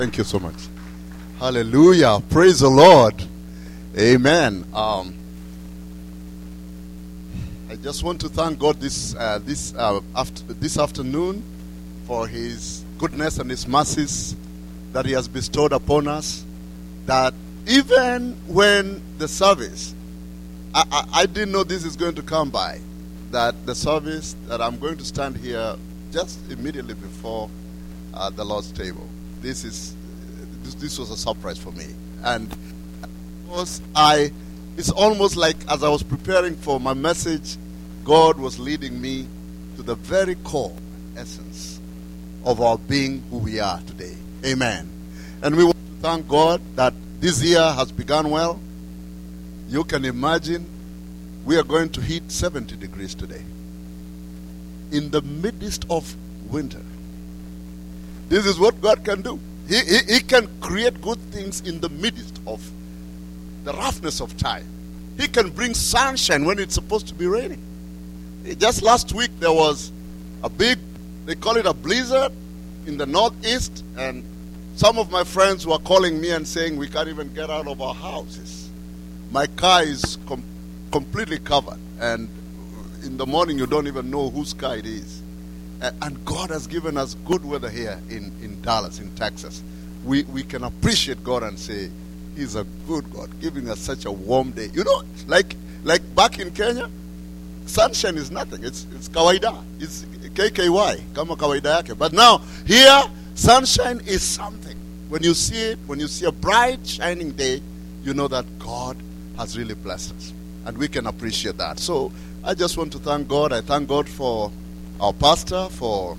Thank you so much. Hallelujah. Praise the Lord. Amen. I just want to thank God this afternoon for His goodness and His mercies that He has bestowed upon us. That even when the service, I didn't know this is going to come by. That the service that I'm going to stand here just immediately before the Lord's table. This was a surprise for me, and it's almost like as I was preparing for my message, God was leading me to the very core essence of our being who we are today. Amen. And we want to thank God that this year has begun well. You can imagine we are going to hit 70 degrees today in the midst of winter. This is what God can do. He can create good things in the midst of the roughness of time. He can bring sunshine when it's supposed to be raining. Just last week there was a big, they call it a blizzard in the northeast, and some of my friends were calling me and saying we can't even get out of our houses. My car is completely covered, and in the morning you don't even know whose car it is. And God has given us good weather here in Dallas, in Texas. We can appreciate God and say, He's a good God, giving us such a warm day. You know, like back in Kenya, sunshine is nothing. It's kawaida. It's KKY, kama kawaida yake. But now, here, sunshine is something. When you see it, when you see a bright, shining day, you know that God has really blessed us. And we can appreciate that. So, I just want to thank God. I thank God for our pastor, for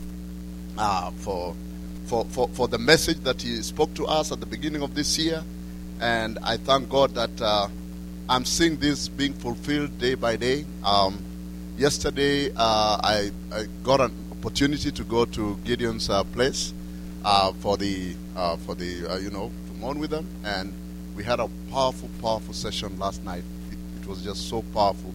the message that he spoke to us at the beginning of this year. And I thank God that I'm seeing this being fulfilled day by day. Yesterday, I got an opportunity to go to Gideon's place to mourn with them, and we had a powerful session last night. It was just so powerful.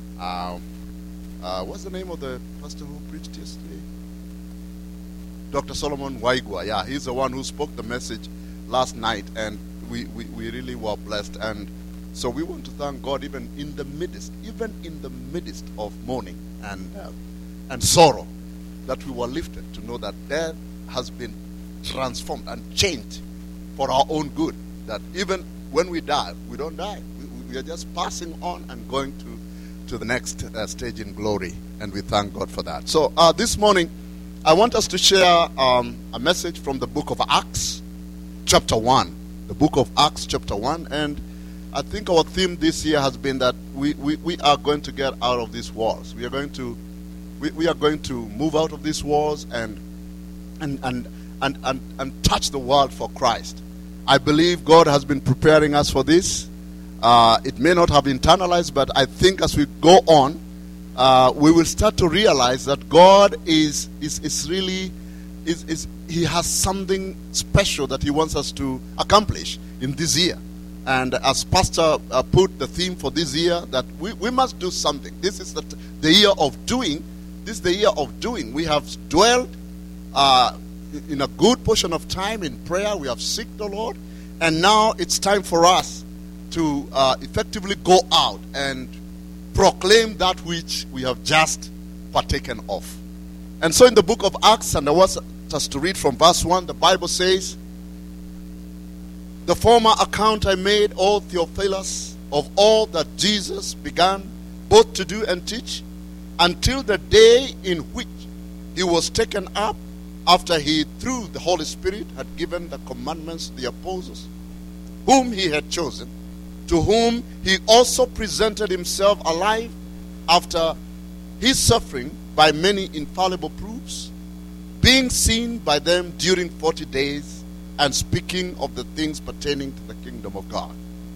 What's the name of the pastor who preached yesterday? Dr. Solomon Waigwa. Yeah, he's the one who spoke the message last night, and we really were blessed. And so we want to thank God even in the midst of mourning and sorrow, that we were lifted to know that death has been transformed and changed for our own good. That even when we die, we don't die. We are just passing on and going to the next stage in glory, and we thank God for that. So this morning, I want us to share a message from the book of Acts, chapter 1. The book of Acts, chapter 1. And I think our theme this year has been that we are going to get out of these wars. We are going to move out of these wars and touch the world for Christ. I believe God has been preparing us for this. It may not have internalized, but I think as we go on, we will start to realize that God is really He has something special that He wants us to accomplish in this year. And as Pastor put the theme for this year, that we must do something. This is the year of doing. This is the year of doing. We have dwelled in a good portion of time in prayer. We have sought the Lord, and now it's time for us to effectively go out and proclaim that which we have just partaken of. And so in the book of Acts, and I want us to read from verse 1, the Bible says, "The former account I made, O Theophilus, of all that Jesus began both to do and teach, until the day in which He was taken up, after He, through the Holy Spirit, had given the commandments to the apostles, whom He had chosen, to whom He also presented Himself alive after His suffering by many infallible proofs, being seen by them during 40 days, and speaking of the things pertaining to the kingdom of God."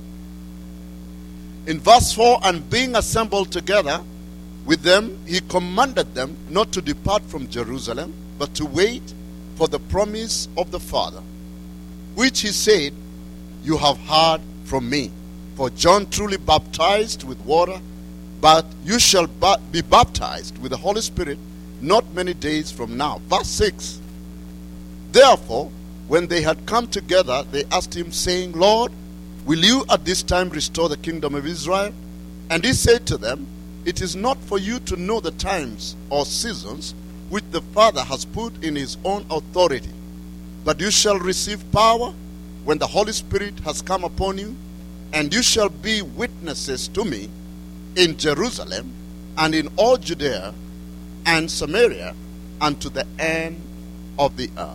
In verse 4, "And being assembled together with them, He commanded them not to depart from Jerusalem, but to wait for the promise of the Father, which He said, You have heard from me. For John truly baptized with water, but you shall be baptized with the Holy Spirit not many days from now." Verse 6, "Therefore, When they had come together, they asked him, saying, Lord, will you at this time restore the kingdom of Israel? And he said to them, it is not for you to know the times or seasons which the Father has put in his own authority, but you shall receive power when the Holy Spirit has come upon you, and you shall be witnesses to me in Jerusalem and in all Judea and Samaria and to the end of the earth.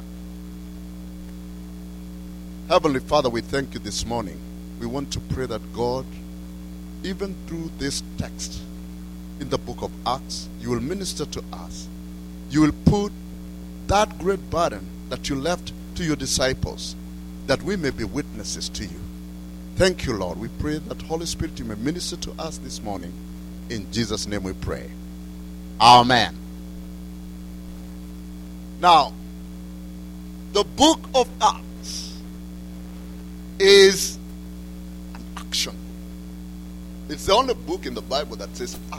Heavenly Father, we thank you this morning. We want to pray that God, even through this text in the book of Acts, you will minister to us. You will put that great burden that you left to your disciples, that we may be witnesses to you. Thank you, Lord. We pray that Holy Spirit, you may minister to us this morning. In Jesus' name we pray. Amen. Now, the book of Acts is an action. It's the only book in the Bible that says act.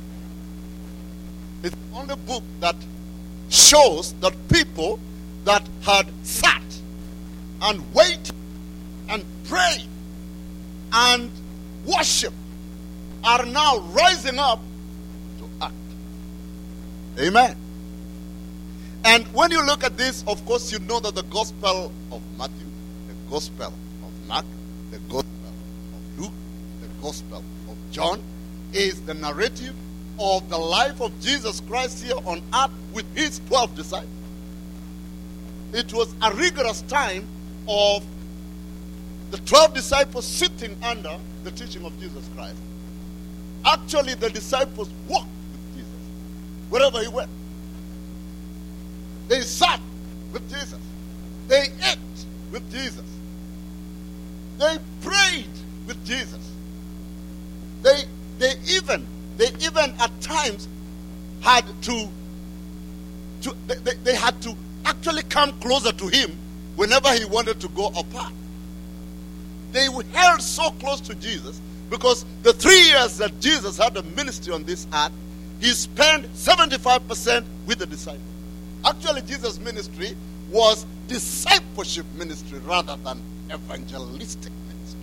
It's the only book that shows that people that had sat and waited and prayed and worshiped are now rising up to act. Amen. And when you look at this, of course, you know that the Gospel of Matthew, the Gospel of Mark, the Gospel of Luke, the Gospel of John is the narrative of the life of Jesus Christ here on earth with his 12 disciples. It was a rigorous time of the 12 disciples sitting under the teaching of Jesus Christ. Actually, the disciples walked with Jesus wherever he went. They sat with Jesus. They ate with Jesus. They prayed with Jesus. They even at times had to they had to actually come closer to him whenever he wanted to go apart. They were held so close to Jesus because the 3 years that Jesus had a ministry on this earth, he spent 75% with the disciples. Actually, Jesus' ministry was discipleship ministry rather than evangelistic ministry.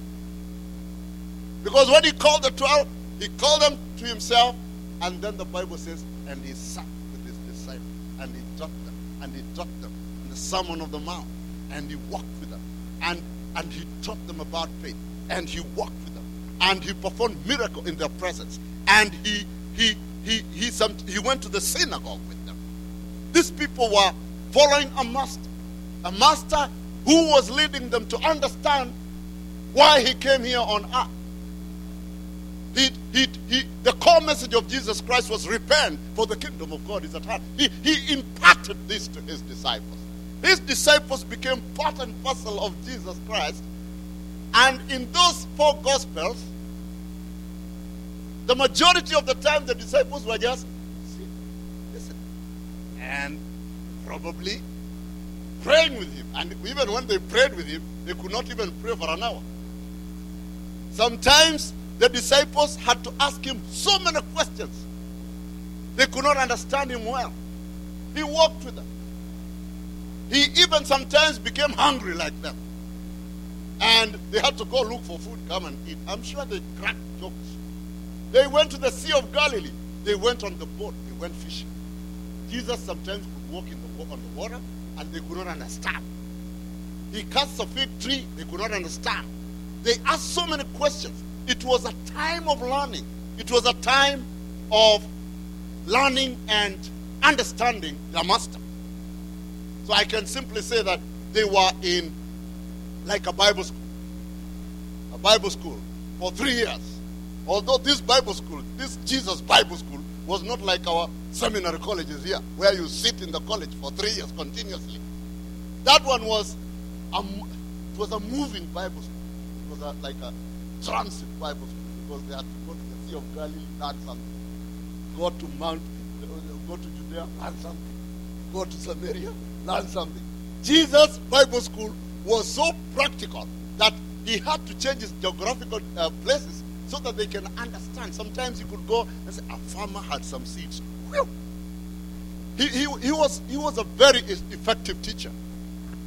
Because when he called the 12, he called them to himself, and then the Bible says, and he sat with his disciples, and he taught them, and he taught them in the Sermon on the Mount, and he walked with them, and he taught them about faith, and he walked with them, and he performed miracles in their presence, and he went to the synagogue with them. These people were following a master who was leading them to understand why he came here on earth. The core message of Jesus Christ was repent, for the kingdom of God is at hand. He imparted this to his disciples. His disciples became part and parcel of Jesus Christ. And in those 4 Gospels, the majority of the time the disciples were just listen, and probably praying with him. And even when they prayed with him, they could not even pray for an hour. Sometimes the disciples had to ask him so many questions. They could not understand him well. He walked with them. He even sometimes became hungry like them. And they had to go look for food, come and eat. I'm sure they cracked jokes. They went to the Sea of Galilee. They went on the boat. They went fishing. Jesus sometimes could walk on the water, and they could not understand. He cuts a fig tree. They could not understand. They asked so many questions. It was a time of learning. It was a time of learning and understanding the master. So I can simply say that they were in like a Bible school. A Bible school for 3 years. Although this Bible school, this Jesus Bible school, was not like our seminary colleges here, where you sit in the college for 3 years continuously. That one was a moving Bible school. It was like a transit Bible school, because they had to go to the Sea of Galilee, learn something. Go to Judea, learn something. Go to Samaria, learn something. Jesus' Bible school was so practical that he had to change his geographical places so that they can understand. Sometimes he could go and say, a farmer had some seeds. He was a very effective teacher.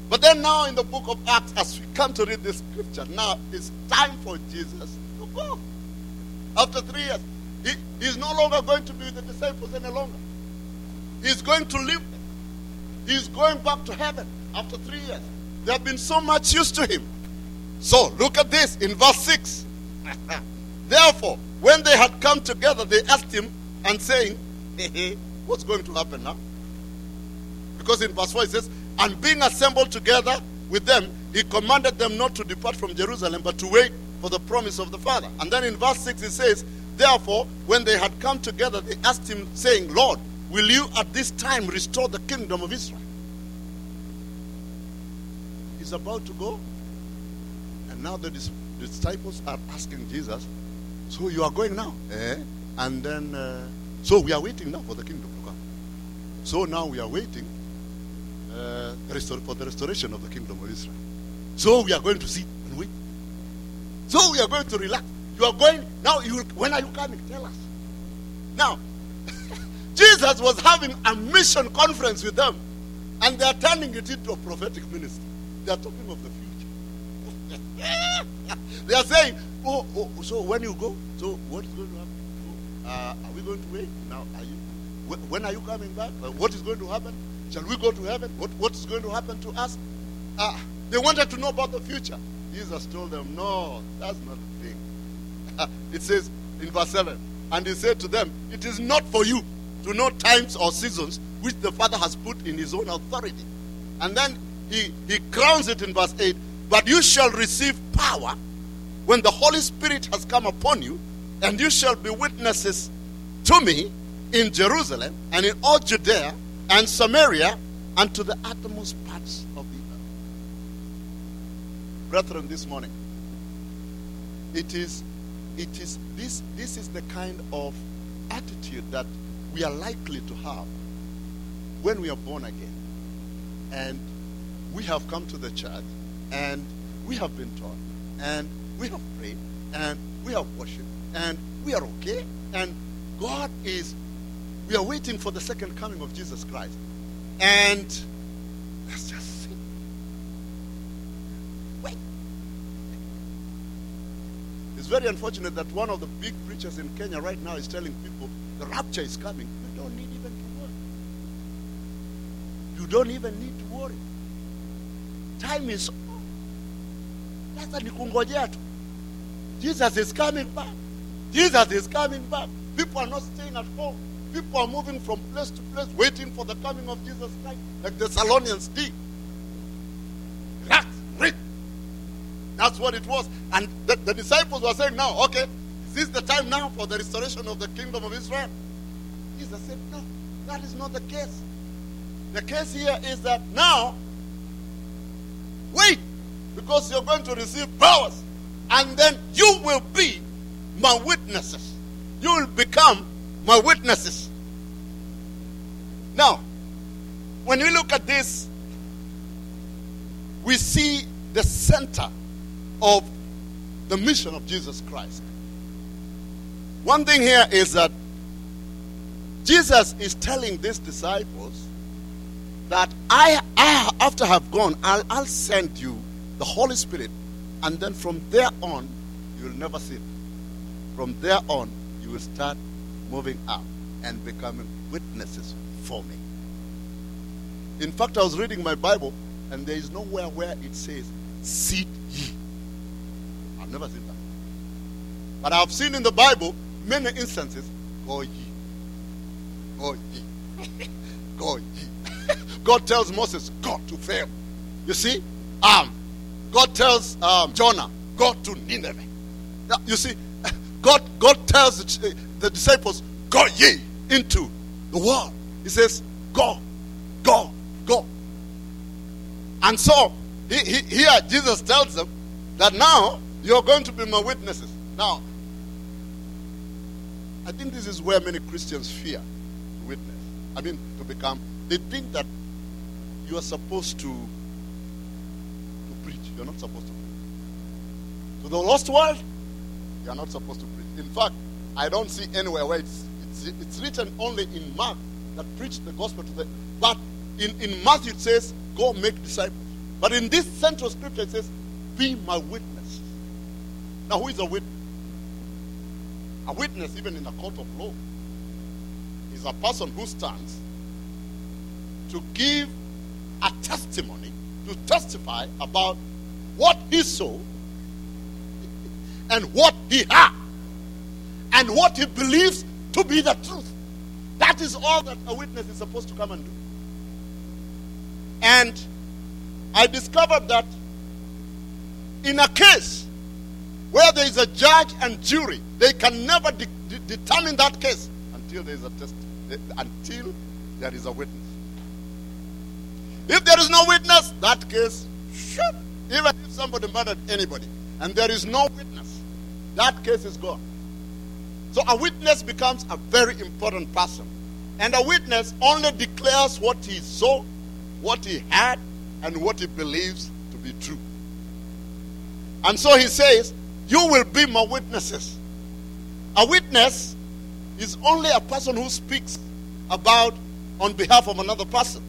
But then now in the book of Acts, as we come to read this scripture, now it's time for Jesus to go. After 3 years, he's no longer going to be with the disciples any longer. He's going to leave them. He's going back to heaven after 3 years. They have been so much used to him. So look at this in verse 6. Therefore, when they had come together, they asked him and saying, what's going to happen now? Because in verse 4 it says, and being assembled together with them, he commanded them not to depart from Jerusalem, but to wait for the promise of the Father. And then in verse 6 it says, therefore, when they had come together, they asked him, saying, Lord, will you at this time restore the kingdom of Israel? He's about to go. And now the disciples are asking Jesus, so you are going now? And then, so we are waiting now for the kingdom to come. So now we are waiting for the restoration of the kingdom of Israel. So we are going to sit and wait. So we are going to relax. You are going, now, when are you coming? Tell us. Now, Jesus was having a mission conference with them, and they are turning it into a prophetic ministry. They are talking of the future. They are saying, so when you go, so what is going to happen? Are we going to wait? Now, when are you coming back? What is going to happen? Shall we go to heaven? What is going to happen to us? They wanted to know about the future. Jesus told them, no, that's not the thing. It says in verse 7, and he said to them, it is not for you to know times or seasons which the Father has put in his own authority. And then he crowns it in verse 8, but you shall receive power when the Holy Spirit has come upon you, and you shall be witnesses to me in Jerusalem and in all Judea and Samaria and to the uttermost parts of the earth. Brethren, this morning, this is the kind of attitude that we are likely to have when we are born again. And we have come to the church, and we have been taught, and we have prayed, and we have worshipped, and we are okay. And we are waiting for the second coming of Jesus Christ. And let's just see. Wait. It's very unfortunate that one of the big preachers in Kenya right now is telling people the rapture is coming. You don't need even to worry. You don't even need to worry. Time is up. Sasa ni kungojea tu. Jesus is coming back. Jesus is coming back. People are not staying at home. People are moving from place to place, waiting for the coming of Jesus Christ, like the Thessalonians did. Relax, wait. That's what it was. And the disciples were saying, now, okay, is this the time now for the restoration of the kingdom of Israel? Jesus said, no, that is not the case. The case here is that now, wait, because you're going to receive powers, and then you will be my witnesses. You will become my witnesses. Now, when we look at this, we see the center of the mission of Jesus Christ. One thing here is that Jesus is telling these disciples that after I have gone, I'll send you the Holy Spirit, and then from there on, you will never sin. From there on, you will start moving up and becoming witnesses for me. In fact, I was reading my Bible, and there is nowhere where it says, sit ye. I've never seen that. But I've seen in the Bible many instances, go ye. Go ye. Go ye. God tells Moses, go to Pharaoh. You see? God tells Jonah, go to Nineveh. You see? God tells the disciples, go ye into the world. He says, go, go, go. And so, here Jesus tells them that now you're going to be my witnesses. Now, I think this is where many Christians fear to witness. I mean, to become. They think that you are supposed to preach. You're not supposed to preach. To the lost world, you are not supposed to preach. In fact, I don't see anywhere where it's written only in Mark that preach the gospel to them. But in Matthew it says, go make disciples. But in this central scripture, it says, be my witness. Now, who is a witness? A witness, even in a court of law, is a person who stands to give a testimony, to testify about what he saw and what he heard and what he believes to be the truth. That is all that a witness is supposed to come and do. And I discovered that in a case where there is a judge and jury, they can never determine that case until there is a until there is a witness. If there is no witness, that case, even if somebody murdered anybody and there is no witness, that case is gone. So a witness becomes a very important person. And a witness only declares what he saw, what he had, and what he believes to be true. And so he says, you will be my witnesses. A witness is only a person who speaks about on behalf of another person.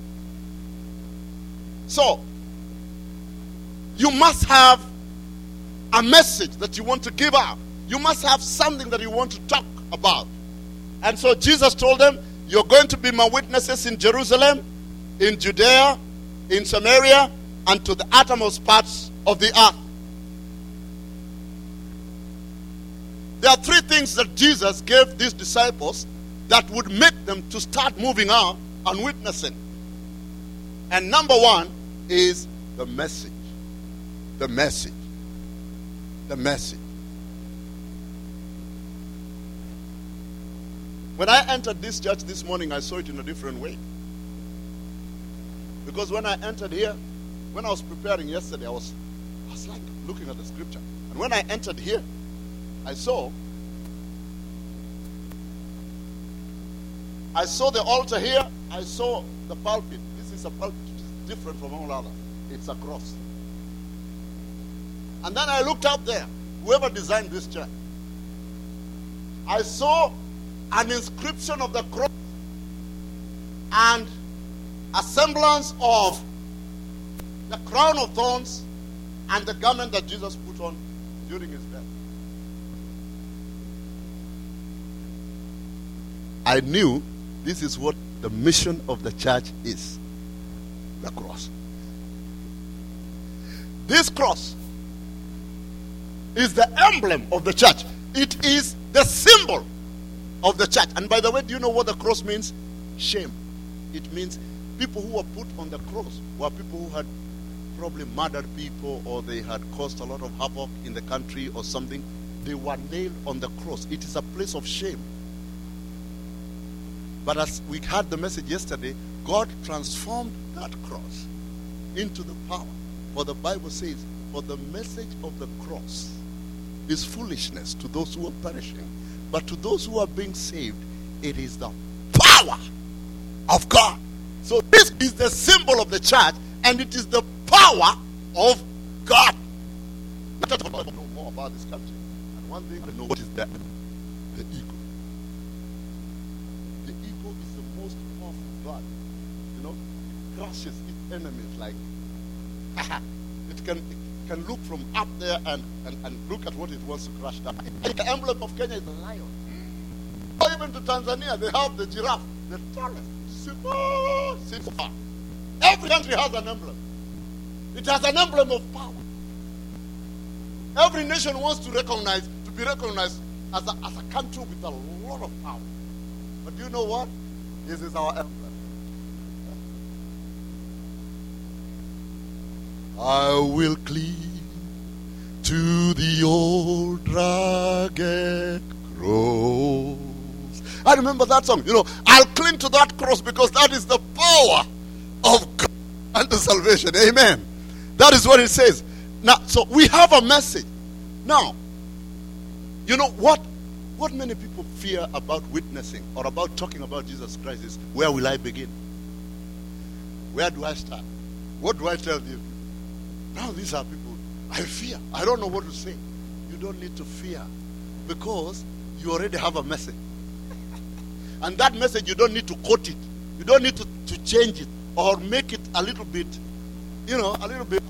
So, you must have a message that you want to give out. You must have something that you want to talk about. And so Jesus told them, you're going to be my witnesses in Jerusalem, in Judea, in Samaria, and to the uttermost parts of the earth. There are three things that Jesus gave these disciples that would make them to start moving out and witnessing. And number one is the message. The message. The message. When I entered this church this morning, I saw it in a different way. Because when I entered here, when I was preparing yesterday, I was like looking at the scripture. And when I entered here, I saw the altar here. I saw the pulpit. This is a pulpit different from all others. It's a cross. And then I looked up there, whoever designed this church. I saw an inscription of the cross and a semblance of the crown of thorns and the garment that Jesus put on during his death. I knew this is what the mission of the church is. The cross. This cross is the emblem of the church. It is the symbol of the church. And by the way, do you know what the cross means? Shame. It means people who were put on the cross were people who had probably murdered people, or they had caused a lot of havoc in the country or something. They were nailed on the cross. It is a place of shame. But as we had the message yesterday, God transformed that cross into the power. For the Bible says, for the message of the cross is foolishness to those who are perishing. But to those who are being saved, it is the power of God. So this is the symbol of the church, and it is the power of God. I know more about this country. And one thing I know, what is that? The ego. The ego is the most powerful God. You know, it crushes its enemies like it can look from up there and look at what it wants to crush down. The emblem of Kenya is the lion. Or even to Tanzania, they have the giraffe, the tallest, super far. Every country has an emblem. It has an emblem of power. Every nation wants to be recognized as a country with a lot of power. But do you know what? This is our emblem. I will cling to the old rugged cross. I remember that song. You know, I'll cling to that cross because that is the power of God and the salvation. Amen. That is what it says. Now, so we have a message. Now, you know what many people fear about witnessing or about talking about Jesus Christ is, where will I begin? Where do I start? What do I tell you? Now these are people, I fear. I don't know what to say. You don't need to fear, because you already have a message. And that message, you don't need to quote it. You don't need to change it or make it a little bit, a little bit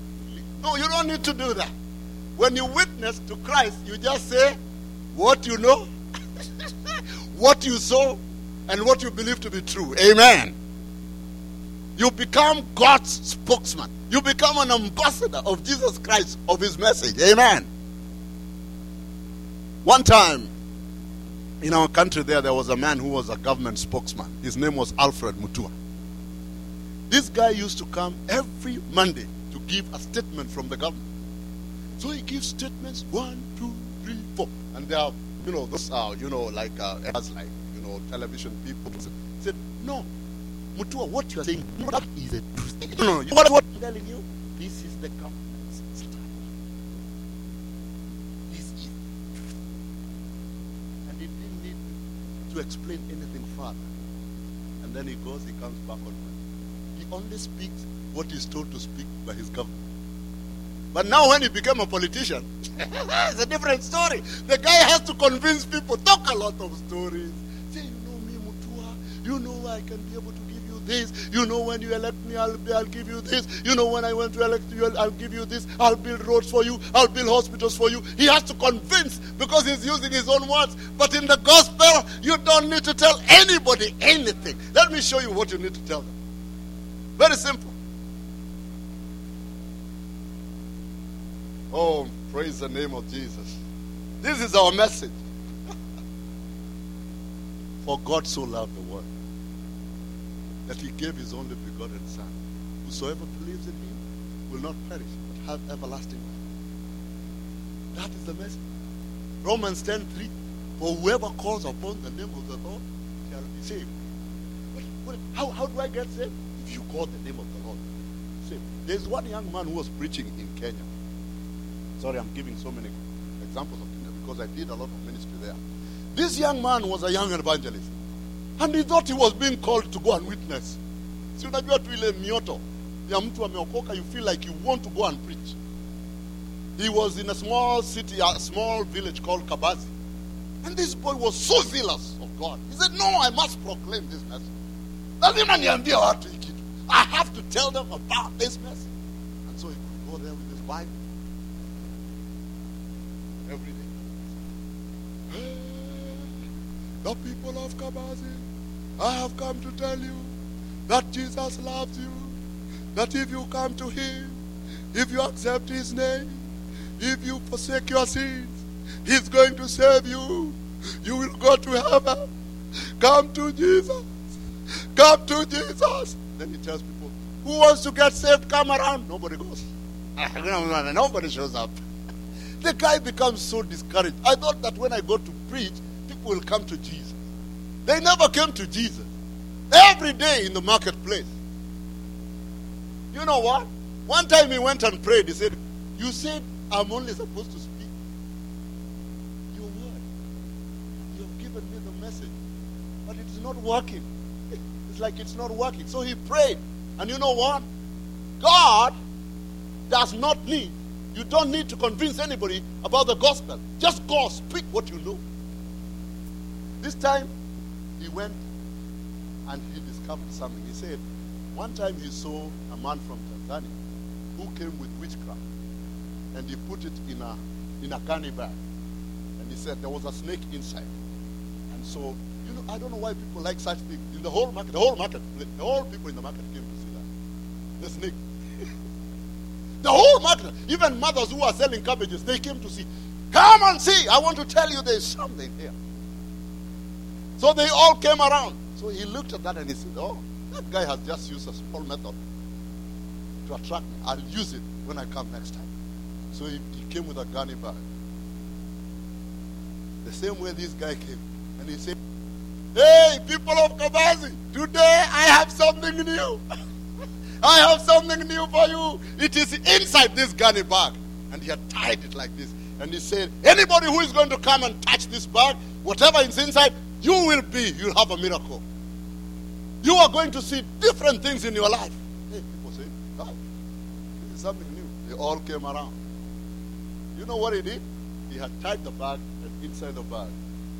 No, you don't need to do that. When you witness to Christ, you just say what you know, what you saw, and what you believe to be true. Amen. You become God's spokesman. You become an ambassador of Jesus Christ, of his message. Amen. One time, in our country there was a man who was a government spokesman. His name was Alfred Mutua. This guy used to come every Monday to give a statement from the government. So he gives statements 1, 2, 3, 4. And there are, those are, television people. He said, no, Mutua, what you are saying, that is a truth. No, what I'm telling you, this is the government's style. This is the truth. And he didn't need to explain anything further. And then he goes, he comes back on. He only speaks what he's told to speak by his government. But now when he became a politician, it's a different story. The guy has to convince people, talk a lot of stories. Say, me, Mutua, I can be able to give you this. When you elect me, I'll give you this. When I want to elect you, I'll give you this. I'll build roads for you. I'll build hospitals for you. He has to convince because he's using his own words. But in the gospel, you don't need to tell anybody anything. Let me show you what you need to tell them. Very simple. Oh, praise the name of Jesus. This is our message. For God so loved the world that he gave his only begotten Son. Whosoever believes in him will not perish, but have everlasting life. That is the message. Romans 10:3. For whoever calls upon the name of the Lord shall be saved. But how do I get saved? If you call the name of the Lord, saved. There's one young man who was preaching in Kenya. Sorry, I'm giving so many examples of Kenya because I did a lot of ministry there. This young man was a young evangelist. And he thought he was being called to go and witness. Si unajua tu ile mioto ya mtu ameokoka, you feel like you want to go and preach. He was in a small city, a small village called Kabazi. And this boy was so zealous of God. He said, no, I must proclaim this message. Lazima niambie watu hii kitu. I have to tell them about this message. And so he could go there with his Bible. Every day. Hey, the people of Kabazi, I have come to tell you that Jesus loves you. That if you come to him, if you accept his name, if you forsake your sins, he's going to save you. You will go to heaven. Come to Jesus. Come to Jesus. Then he tells people, who wants to get saved, come around. Nobody goes. Nobody shows up. The guy becomes so discouraged. I thought that when I go to preach, people will come to Jesus. They never came to Jesus. Every day in the marketplace. You know what? One time he went and prayed. He said, you said I'm only supposed to speak your word. You have given me the message. But it is not working. It's like it's not working. So he prayed. And you know what? God does not need, you don't need to convince anybody about the gospel. Just go, speak what you know. This time, he went and he discovered something. He said, one time he saw a man from Tanzania who came with witchcraft. And he put it in a gunny bag. And he said there was a snake inside. And so, I don't know why people like such things. In the whole market, all people in the market came to see that. The snake. The whole market, even mothers who are selling cabbages, they came to see. Come and see. I want to tell you there's something here. So they all came around. So he looked at that and he said, oh, that guy has just used a small method to attract me. I'll use it when I come next time. So he came with a gunny bag. The same way this guy came. And he said, hey, people of Kabazi, today I have something new. I have something new for you. It is inside this gunny bag. And he had tied it like this. And he said, anybody who is going to come and touch this bag, whatever is inside, you'll have a miracle. You are going to see different things in your life. Hey, people say, oh, it's something new. They all came around. You know what he did? He had tied the bag, and inside the bag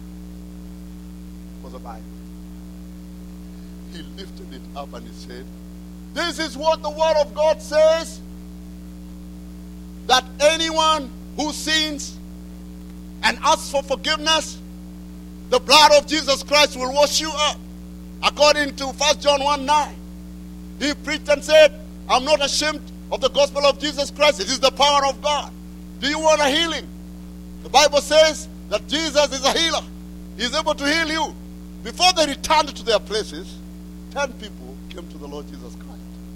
was a Bible. He lifted it up and he said, this is what the word of God says. that anyone who sins and asks for forgiveness, the blood of Jesus Christ will wash you up. According to 1 John 1:9, he preached and said, I'm not ashamed of the gospel of Jesus Christ. It is the power of God. Do you want a healing? The Bible says that Jesus is a healer. He is able to heal you. Before they returned to their places, 10 people came to the Lord Jesus Christ.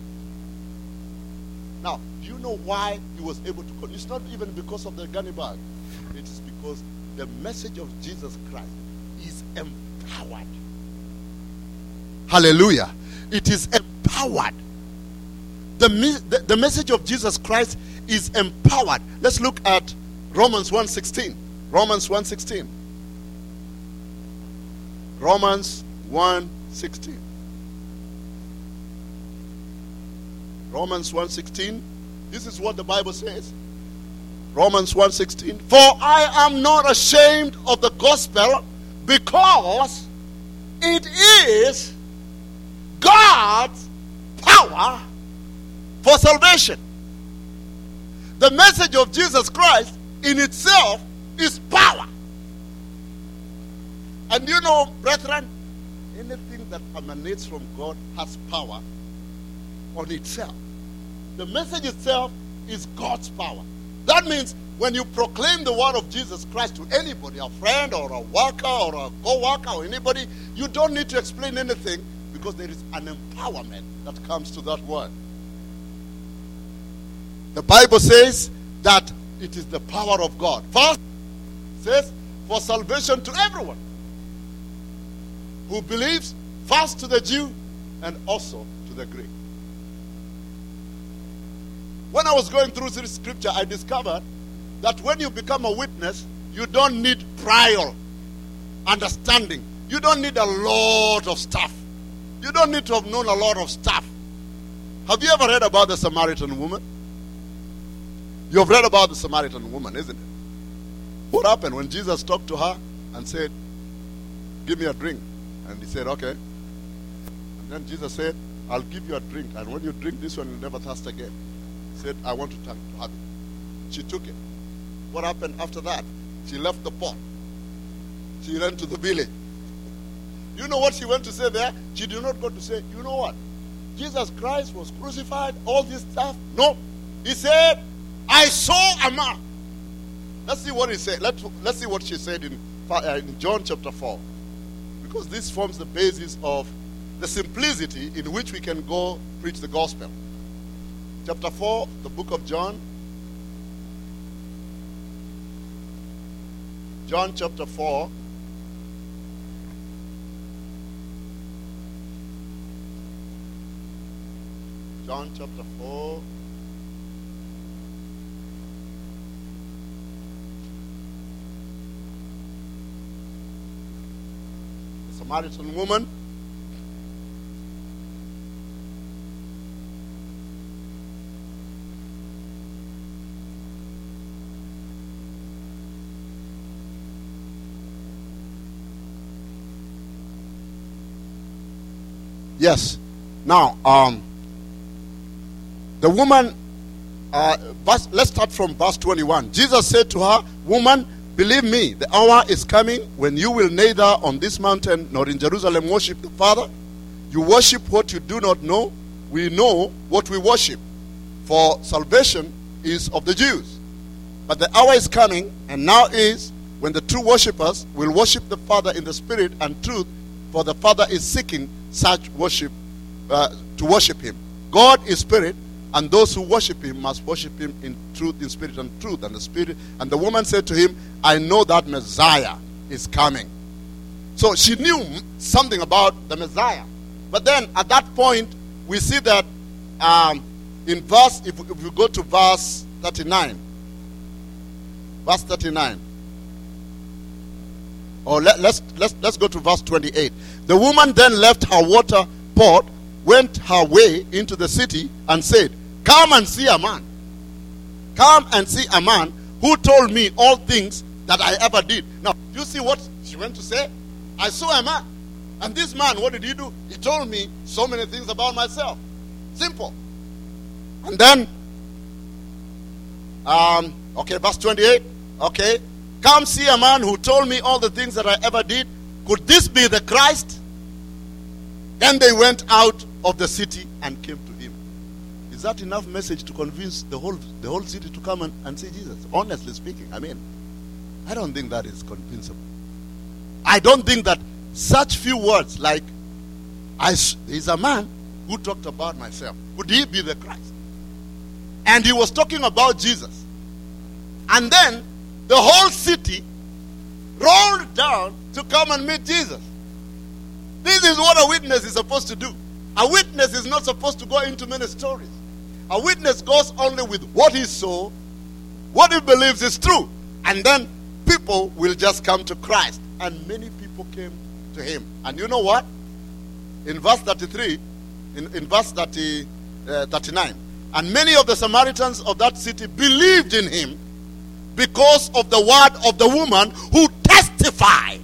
Now, do you know why he was able to call? It's not even because of the gunny bag. It is because the message of Jesus Christ is empowered. Hallelujah. It is empowered. The message of Jesus Christ is empowered. Let's look at Romans 1:16. Romans 1:16. Romans 1:16. Romans 1:16. This is what the Bible says. Romans 1:16. For I am not ashamed of the gospel, because it is God's power for salvation. The message of Jesus Christ in itself is power. And you know, brethren, anything that emanates from God has power on itself. The message itself is God's power. That means when you proclaim the word of Jesus Christ to anybody, a friend or a worker or a co-worker or anybody, you don't need to explain anything, because there is an empowerment that comes to that word. The Bible says that it is the power of God. First, it says, for salvation to everyone who believes, first to the Jew and also to the Greek. When I was going through this scripture, I discovered that when you become a witness, you don't need prior understanding. You don't need a lot of stuff. You don't need to have known a lot of stuff. Have you ever read about the Samaritan woman? You've read about the Samaritan woman, isn't it? What happened when Jesus talked to her and said, give me a drink? And he said, okay. And then Jesus said, I'll give you a drink, and when you drink this one, you'll never thirst again. He said, I want to have it. She took it. What happened after that? She left the pot. She ran to the village. You know what she went to say there? She did not go to say, you know what? Jesus Christ was crucified, all this stuff. No. He said, I saw a man. Let's see what he said. Let's see what she said in John chapter 4. Because this forms the basis of the simplicity in which we can go preach the gospel. Chapter 4, the book of John. John chapter 4. John chapter 4. The Samaritan woman. Yes. Now, the woman, let's start from verse 21. Jesus said to her, woman, believe me, the hour is coming when you will neither on this mountain nor in Jerusalem worship the Father. You worship what you do not know. We know what we worship, for salvation is of the Jews. But the hour is coming, and now is, when the true worshippers will worship the Father in the spirit and truth, for the Father is seeking such worship to worship him. God is spirit, and those who worship him must worship him in truth, in spirit and truth. And the spirit, and the woman said to him, I know that Messiah is coming. So she knew something about the Messiah. But then at that point, we see that in verse, if we go to verse 39. Verse 39. Or let's go to verse 28. The woman then left her water pot, went her way into the city, and said, come and see a man. Come and see a man who told me all things that I ever did. Now, you see what she went to say? I saw a man. And this man, what did he do? He told me so many things about myself. Simple. And then Okay, verse 28. Okay. Come see a man who told me all the things that I ever did. Could this be the Christ? Then they went out of the city and came to him. Is that enough message to convince the whole city to come and see Jesus? Honestly speaking, I don't think that is convincible. I don't think that such few words like, he's a man who talked about myself. Could he be the Christ? And he was talking about Jesus. And then the whole city rolled down to come and meet Jesus. This is what a witness is supposed to do. A witness is not supposed to go into many stories. A witness goes only with what he saw, what he believes is true. And then people will just come to Christ. And many people came to him. And you know what? In verse 33, in verse 39, and many of the Samaritans of that city believed in him because of the word of the woman who testified.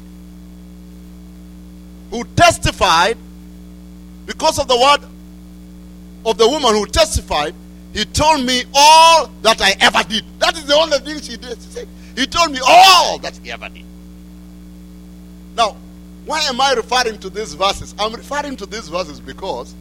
Who testified, because of the word of the woman who testified, he told me all that I ever did. That is the only thing she did. She said, he told me all that he ever did. Now, why am I referring to these verses? I'm referring to these verses because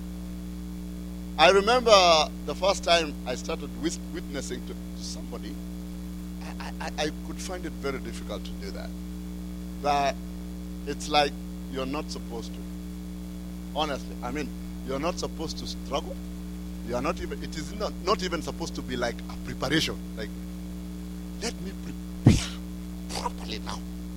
I remember the first time I started witnessing to somebody, I could find it very difficult to do that. But it's like you're not supposed to. Honestly, you're not supposed to struggle. You are not even. It is not even supposed to be like a preparation. Like, let me prepare properly now.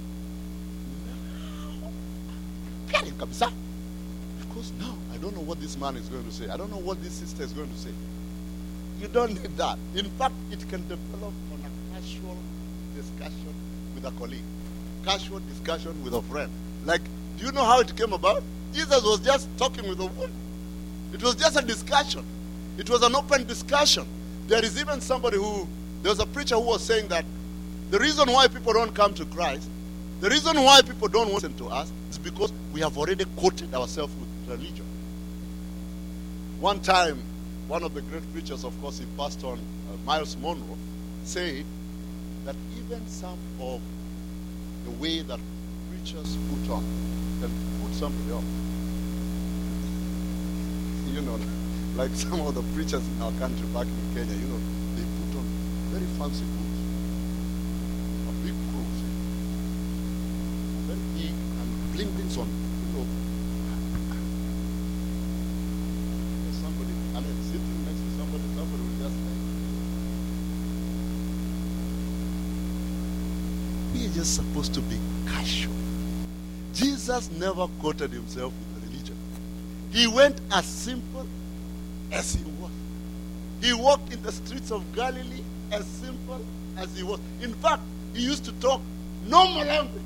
Preparing, kabisa. Because now I don't know what this man is going to say. I don't know what this sister is going to say. You don't need that. In fact, it can develop on a casual discussion with a colleague, casual discussion with a friend. Like, do you know how it came about? Jesus was just talking with a woman. It was just a discussion. It was an open discussion. There is even there was a preacher who was saying that the reason why people don't come to Christ, the reason why people don't listen to us is because we have already coated ourselves with religion. One time, one of the great preachers, of course, he passed on, Miles Monroe, said that even some of the way that preachers put on can put somebody off. You know, like some of the preachers in our country back in Kenya, they put on very fancy clothes. A big clothes. Very big and bling-blings on. Somebody, sitting next to somebody will just like, we are just supposed to be casual. Jesus never quoted himself with religion. He went as simple as he was. He walked in the streets of Galilee as simple as he was. In fact, he used to talk normal language.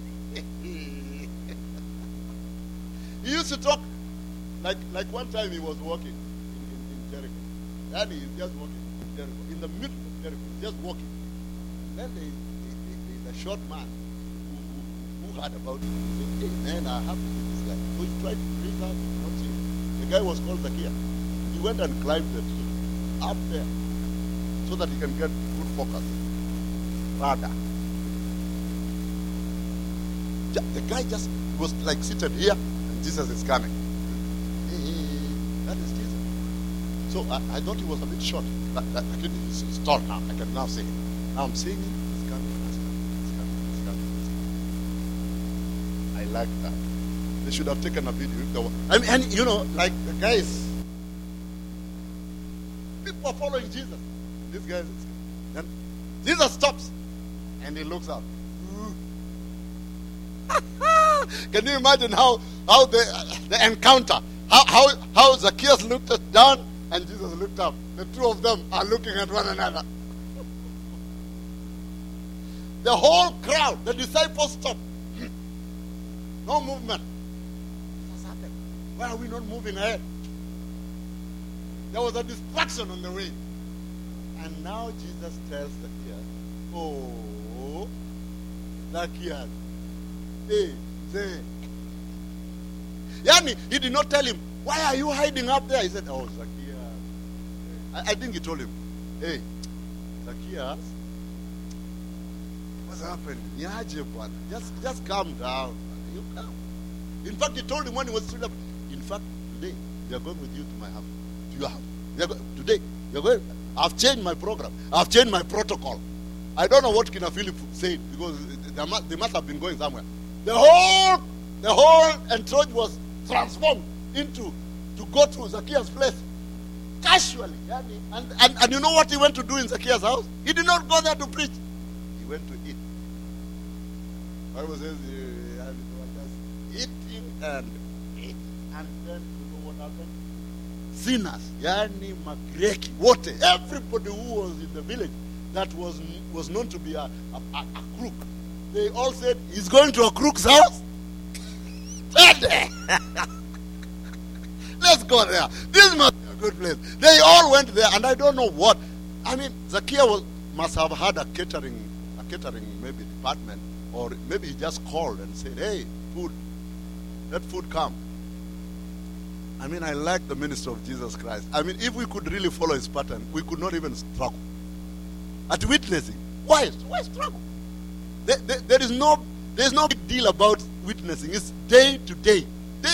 He used to talk like one time he was walking in Jericho. And he is just walking in Jericho. In the middle of Jericho, just walking. Then the short man who heard about him, he said, hey man, I have to meet this guy. So he tried to bring out, not see him. The guy was called Zacchaeus. He went and climbed the tree up there so that he can get good focus. Rather. The guy just was like seated here and Jesus is coming. That is Jesus. So I thought he was a bit short. But he's tall now. I can now see him. Now I'm seeing him. He's coming. I like that. They should have taken a video if there were. And like the guys, people are following Jesus. This guy is. Then Jesus stops and he looks up. Can you imagine how the encounter? How Zacchaeus looked down and Jesus looked up. The two of them are looking at one another. The whole crowd, the disciples stopped. No movement. What's happened? Why are we not moving ahead? There was a distraction on the way. And now Jesus tells Zacchaeus, oh, Zacchaeus, hey, say. Yani, he did not tell him, why are you hiding up there? He said, oh, Zacchaeus. I think he told him, hey, Zacchaeus, what's happening? Niaje bwana. Just calm down. You calm. In fact, he told him when he was still up. In fact, today they are going with you to my house. To your house. Today they are going. I've changed my program. I've changed my protocol. I don't know what Kina Philip said because they must have been going somewhere. The whole entourage was transformed into to go to Zacchaeus' place casually. And you know what he went to do in Zacchaeus' house? He did not go there to preach. He went to eat. The Bible says he was just eating and eat. And then you know what happened? Sinners, yani magreki, wote, everybody who was in the village that was known to be a crook. They all said, he's going to a crook's house? Let's go there. This must be a good place. They all went there, and I don't know what. I mean, Zacchaeus must have had a catering maybe department, or maybe he just called and said, hey, food, let food come. I mean, I like the ministry of Jesus Christ. I mean, if we could really follow his pattern, we could not even struggle at witnessing. Why struggle? There's no big deal about witnessing. It's day to day.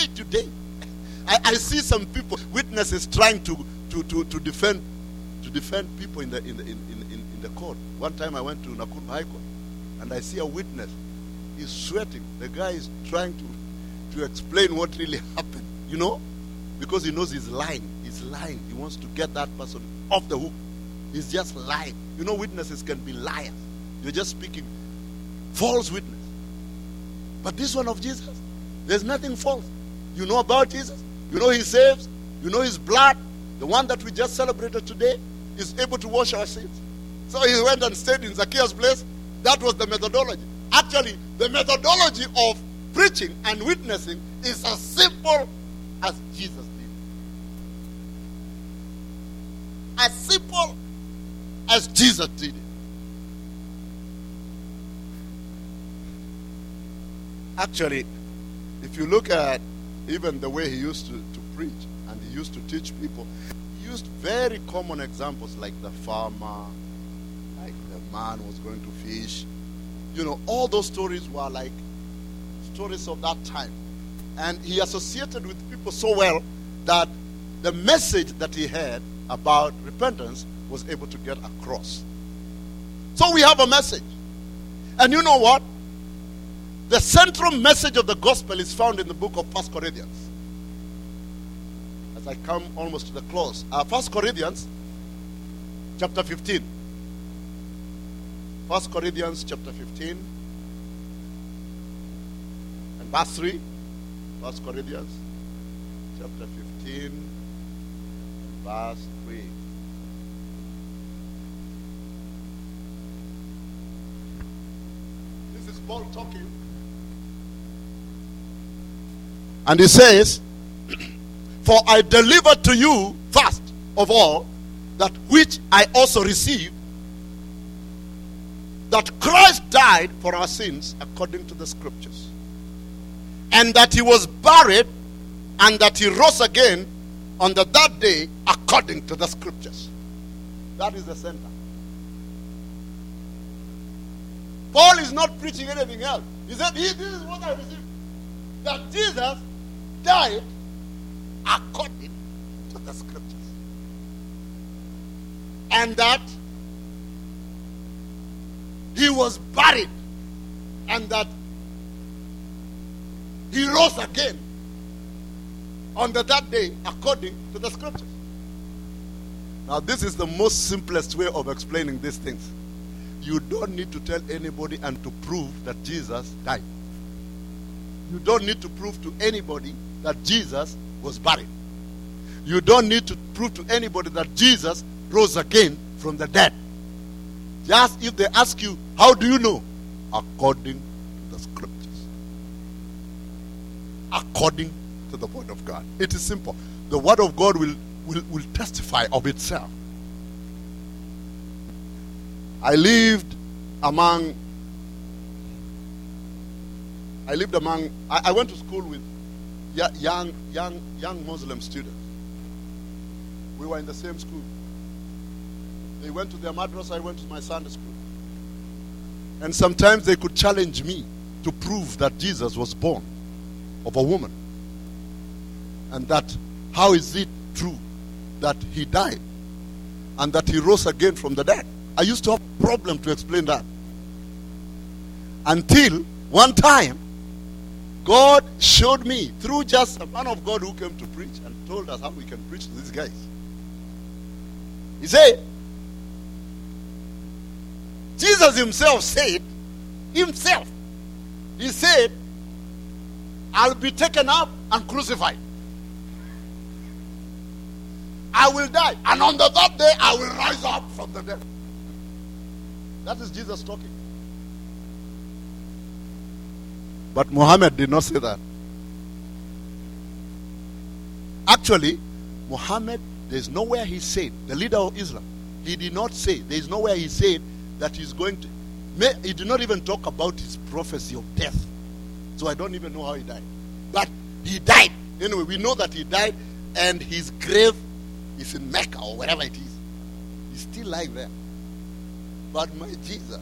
I see some people, witnesses, trying to defend people in the court. One time I went to Nakuru High Court, and I see a witness. He's sweating. The guy is trying to explain what really happened. You know, because he knows he's lying. He's lying. He wants to get that person off the hook. He's just lying. You know, witnesses can be liars. You're just speaking false witness. But this one of Jesus, there's nothing false. You know about Jesus. You know he saves. You know his blood. The one that we just celebrated today is able to wash our sins. So he went and stayed in Zacchaeus' place. That was the methodology. Actually, the methodology of preaching and witnessing is as simple as Jesus did. As simple as Jesus did it. Actually, if you look at even the way he used to preach and he used to teach people, he used very common examples like the farmer, like the man was going to fish. You know, all those stories were like stories of that time. And he associated with people so well that the message that he had about repentance was able to get across. So we have a message. And you know what? The central message of the gospel is found in the book of 1 Corinthians. As I come almost to the close. 1 Corinthians chapter 15. 1 Corinthians chapter 15 and verse 3. 1 Corinthians chapter 15 verse 3. This is Paul talking. And he says, for I delivered to you first of all that which I also received, that Christ died for our sins according to the scriptures, and that he was buried, and that he rose again on the third day according to the scriptures. That is the center. Paul is not preaching anything else. He said, this is what I received. That Jesus died according to the scriptures. And that he was buried, and that he rose again on the third day according to the scriptures. Now this is the most simplest way of explaining these things. You don't need to tell anybody and to prove that Jesus died. You don't need to prove to anybody that Jesus was buried. You don't need to prove to anybody that Jesus rose again from the dead. Just if they ask you, how do you know? According to the scriptures. According to the word of God. It is simple. The word of God will testify of itself. I lived among I went to school with young Muslim students. We were in the same school. They went to their madrasa, I went to my Sunday school. And sometimes they could challenge me to prove that Jesus was born of a woman. And that, how is it true that he died and that he rose again from the dead? I used to have a problem to explain that. Until one time, God showed me through just a man of God who came to preach and told us how we can preach to these guys. He said, Jesus himself said, he said, I'll be taken up and crucified. I will die. And on the third day, I will rise up from the dead. That is Jesus talking. But Muhammad did not say that. Actually, Muhammad, there's nowhere he said, the leader of Islam, he did not say, there's nowhere he said that he's going to, he did not even talk about his prophecy of death. So I don't even know how he died. But he died. Anyway, we know that he died, and his grave is in Mecca or wherever it is. He's still lying there. But my Jesus,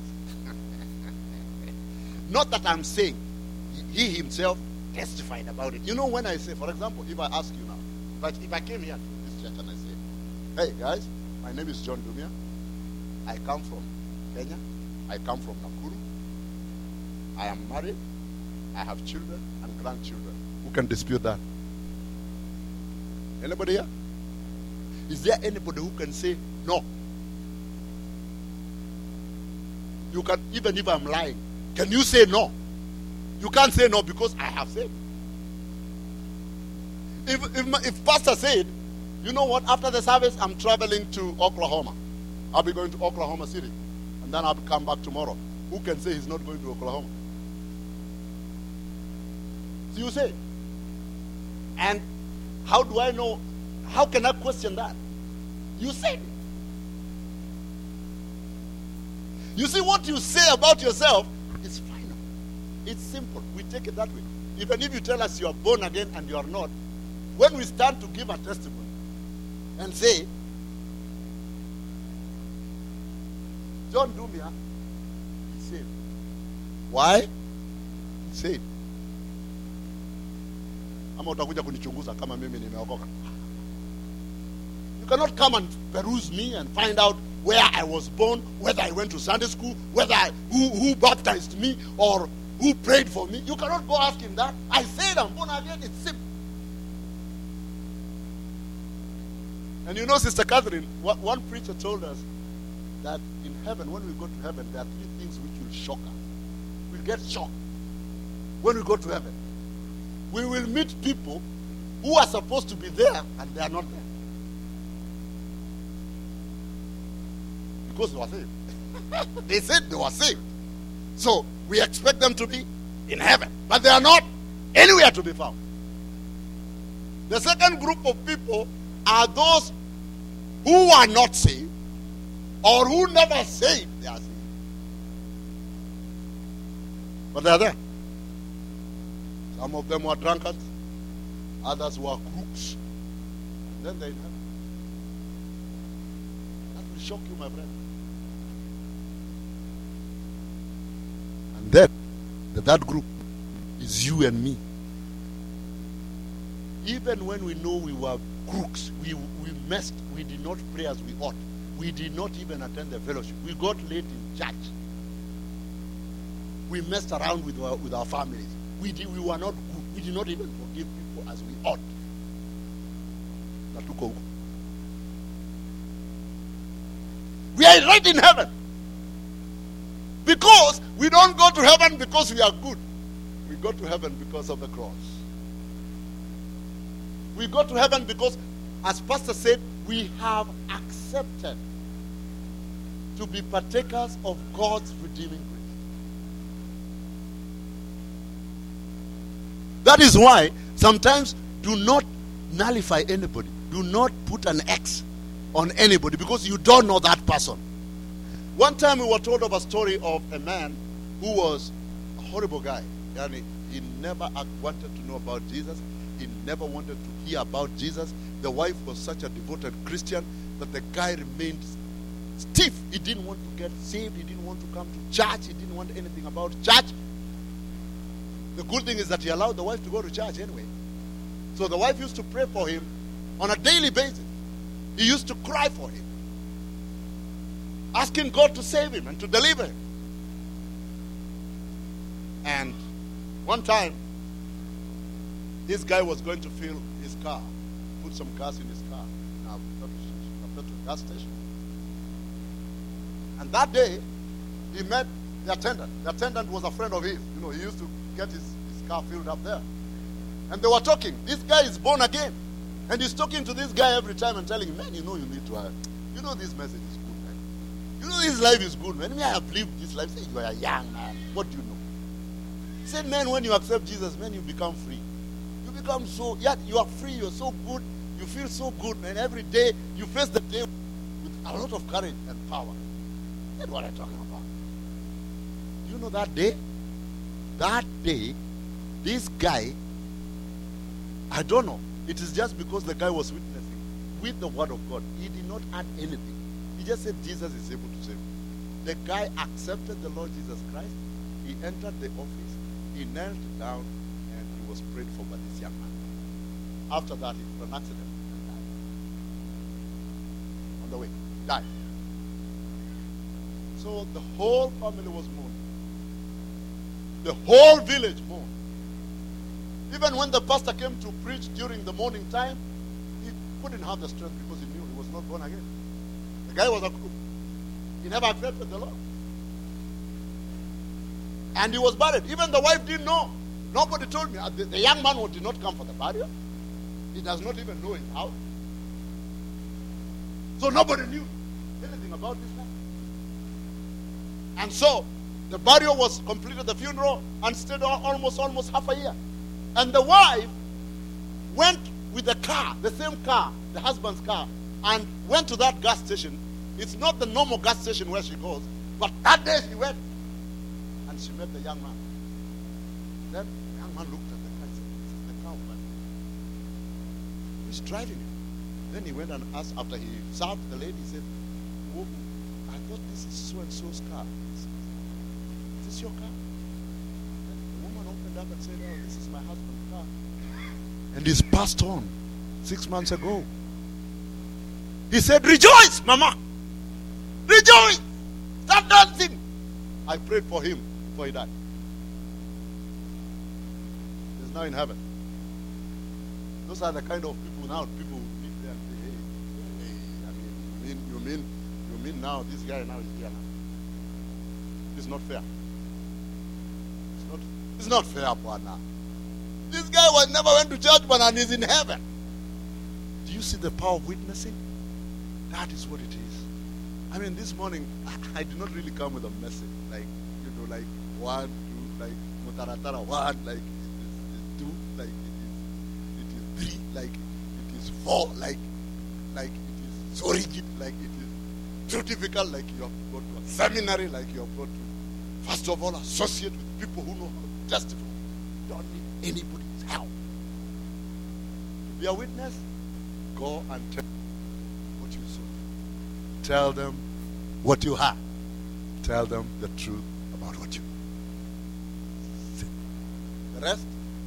not that I'm saying, he himself testified about it. You know, when I say, for example, if I ask you now, but if I came here to this church and I say, hey guys, my name is John Dumia. I come from Kenya. I come from Nakuru. I am married. I have children and grandchildren. Who can dispute that? Anybody here? Is there anybody who can say no? You can, even if I'm lying, can you say no? You can't say no because I have said. If pastor said, you know what, after the service I'm traveling to Oklahoma. I'll be going to Oklahoma City. And then I'll come back tomorrow. Who can say he's not going to Oklahoma? So you say. And how do I know? How can I question that? You said it. You see, what you say about yourself is final. It's simple. We take it that way. Even if you tell us you are born again and you are not, when we stand to give a testimony and say, John Dumia is saved. Why? He's saved. Ama utakuja kunichunguza kama mimi nimeokoka. You cannot come and peruse me and find out where I was born, whether I went to Sunday school, who baptized me or who prayed for me. You cannot go ask him that. I said I'm born again. It's simple. And you know, Sister Catherine, one preacher told us that in heaven, when we go to heaven, there are three things which will shock us. We'll get shocked when we go to heaven. We will meet people who are supposed to be there and they are not there. Because they were saved. They said they were saved. So we expect them to be in heaven. But they are not anywhere to be found. The second group of people are those who are not saved or who never said they are saved. But they are there. Some of them were drunkards. Others were crooks. And then they're in heaven. That will shock you, my friend. And then, that group is you and me. Even when we know we were crooks, we messed, we did not pray as we ought. We did not even attend the fellowship. We got late in church. We messed around with our families. We were not good. We did not even forgive people as we ought. We are right in heaven. Because we don't go to heaven because we are good. We go to heaven because of the cross. We go to heaven because, as Pastor said, we have accepted to be partakers of God's redeeming grace. That is why sometimes do not nullify anybody. Do not put an X on anybody because you don't know that person. One time we were told of a story of a man who was a horrible guy. He never wanted to know about Jesus. He never wanted to hear about Jesus. The wife was such a devoted Christian that the guy remained stiff. He didn't want to get saved. He didn't want to come to church. He didn't want anything about church. The good thing is that he allowed the wife to go to church anyway. So the wife used to pray for him on a daily basis. He used to cry for him, asking God to save him and to deliver him. And one time, this guy was going to fill his car, put some gas in his car in a petrol gas station. And that day, he met the attendant. The attendant was a friend of his. You know, he used to get his car filled up there. And they were talking. This guy is born again. And he's talking to this guy every time and telling him, man, you know you need to have, you know this message is good, man. You know this life is good, man. I have lived this life. Say, you are a young man. What do you know? He said, man, when you accept Jesus, man, you become free. You become so, yeah, you are free. You're so good. You feel so good, man. Every day, you face the day with a lot of courage and power. That's what I'm talking about. Do you know that day? That day, this guy, I don't know. It is just because the guy was witnessing with the word of God. He did not add anything. He just said Jesus is able to save him. The guy accepted the Lord Jesus Christ. He entered the office. He knelt down and he was prayed for by this young man. After that, he had an accident and died. On the way, died. So the whole family was mourning. The whole village mourned. Even when the pastor came to preach during the morning time, he couldn't have the strength because he knew he was not born again. The guy was a crook. He never accepted the Lord. And he was buried. Even the wife didn't know. Nobody told me. The young man did not come for the burial. He does not even know his house. So nobody knew anything about this man. And so the burial was completed, the funeral, and stayed almost half a year. And the wife went with the car, the same car, the husband's car, and went to that gas station. It's not the normal gas station where she goes, but that day she went and she met the young man. Then the young man looked at the car and said, "This is the car of my man. Who's driving it?" Then he went and asked, after he served the lady, he said, "Oh, I thought this is so and so's car. Is this your car?" The woman opened up and said, "Oh, this is my husband's car. And he's passed on 6 months ago." He said, "Rejoice, Mama. Rejoice. Start dancing." I prayed for him before he died. He's now in heaven. Those are the kind of people now, people meet there and say, hey, you mean now this guy now is here now. It's not fair. It's not fair, partner. This guy never went to church, but and he's in heaven. Do you see the power of witnessing? That is what it is. I mean, this morning, I did not really come with a message. Like, like 1, 2, like Mutaratara 1, like it is 2, like it is 3, like it is 4, like it is so rigid, like it is too difficult, like you have to go to a seminary, like you have got to, first of all, associate with people who know how to testify. You don't need anybody's help. To be a witness, go and tell what you saw. Tell them what you had. Tell them the truth about what you see. The rest,